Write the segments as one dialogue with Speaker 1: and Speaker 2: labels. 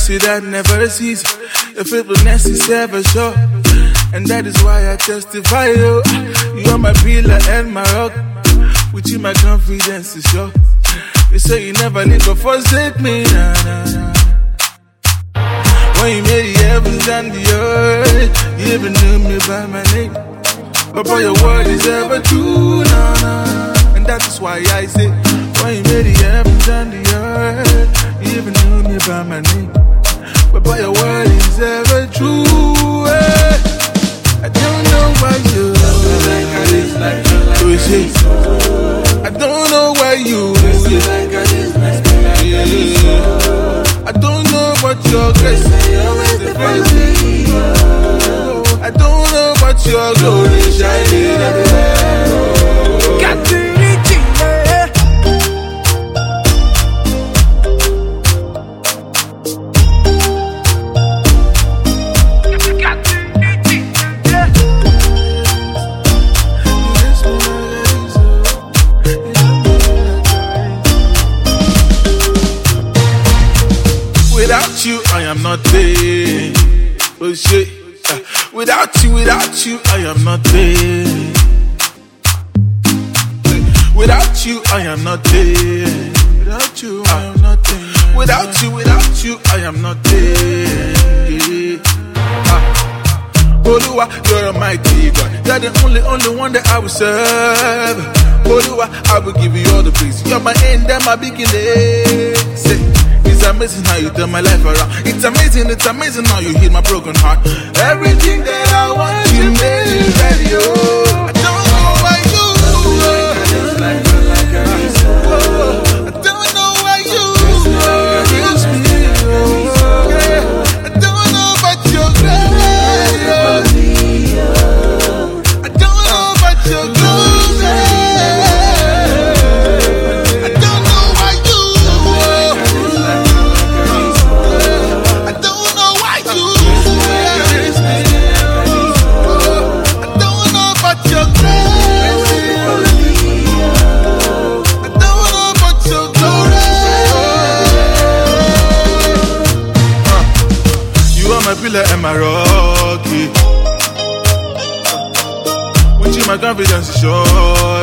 Speaker 1: mercy that never ceases. Your faithfulness is ever sure. And that is why I testify, you. You are my pillar and my rock. With you my confidence is sure. You say you never leave or forsake me, nah, nah, nah. When you made the heavens and the earth, you even knew me by my name. But boy, your word is ever true, nah, nah. And that is why I say, when you made the heavens and the earth, you even knew me by my name. But boy, your word is ever true, eh. I don't know why you I don't know why you I don't know what your grace I don't know what your glory shining everywhere. Got to reach it. Without you, I am nothing. Oh shit. Without you, I am nothing. Without you, I am nothing. Without you, I am nothing. Without you, I am nothing. Oluwa, you're a mighty God. You're the only one that I will serve. Oluwa, I will give you all the praise. You're my end and my beginning. It's amazing how you turn my life around. It's amazing how you heal my broken heart. Everything that I want, you made it ready. Oh, I don't know why you. I don't know why you use me. I don't know about your grace. I don't know about your glory. I don't know why you. I don't know why you. I don't know about your grace. I don't know about your glory. You are my pillar and my rock. With you my confidence is sure.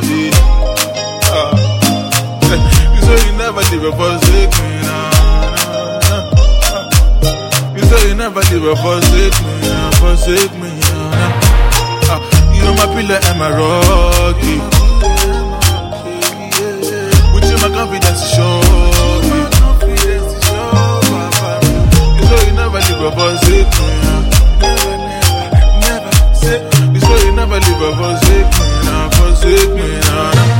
Speaker 1: You say you never leave or forsake me, nah, nah, nah. You say you never leave or forsake me, nah, forsake me, nah. You are my pillar and my rock. With you my confidence is sure. You say you never leave or forsake me, never say. You say you never leave or forsake me, nah, forsake me, nah.